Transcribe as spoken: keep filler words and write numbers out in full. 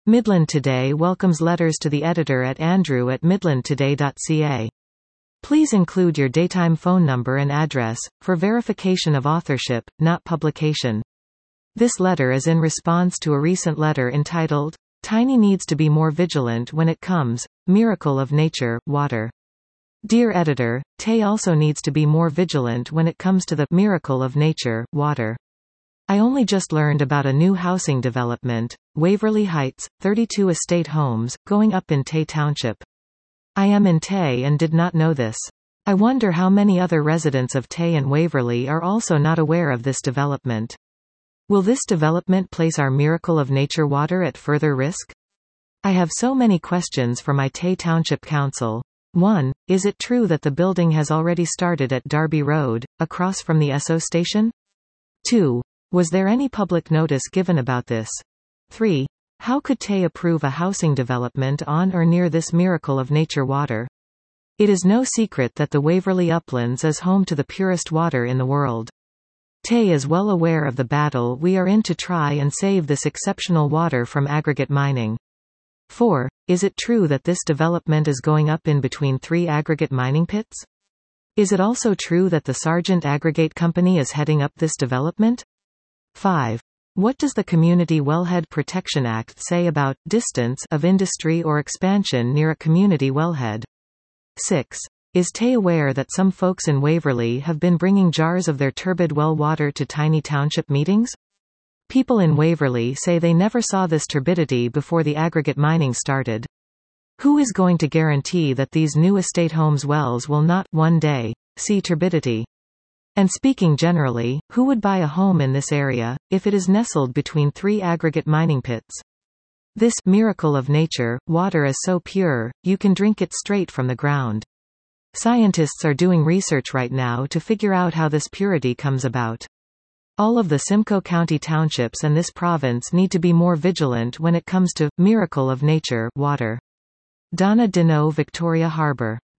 Midland Today welcomes letters to the editor at andrew at midland today dot c a. Please include your daytime phone number and address, for verification of authorship, not publication. This letter is in response to a recent letter entitled, Tiny Needs to Be More Vigilant When It Comes, Miracle of Nature, Water. Dear Editor, Tay also needs to be more vigilant when it comes to the miracle of nature, water. I only just learned about a new housing development, Waverly Heights, thirty-two estate homes, going up in Tay Township. I am in Tay and did not know this. I wonder how many other residents of Tay and Waverly are also not aware of this development. Will this development place our miracle of nature water at further risk? I have so many questions for my Tay Township Council. one. Is it true that the building has already started at Darby Road, across from the Esso station? two. Was there any public notice given about this? three. How could Tay approve a housing development on or near this miracle of nature water? It is no secret that the Waverly Uplands is home to the purest water in the world. Tay is well aware of the battle we are in to try and save this exceptional water from aggregate mining. four. Is it true that this development is going up in between three aggregate mining pits? Is it also true that the Sargent Aggregate Company is heading up this development? five. What does the Community Wellhead Protection Act say about distance of industry or expansion near a community wellhead? six. Is Tay aware that some folks in Waverly have been bringing jars of their turbid well water to tiny township meetings? People in Waverly say they never saw this turbidity before the aggregate mining started. Who is going to guarantee that these new estate homes wells will not, one day, see turbidity? And speaking generally, who would buy a home in this area, if it is nestled between three aggregate mining pits? This miracle of nature, water is so pure, you can drink it straight from the ground. Scientists are doing research right now to figure out how this purity comes about. All of the Simcoe County townships and this province need to be more vigilant when it comes to miracle of nature, water. Donna Deneau, Victoria Harbour.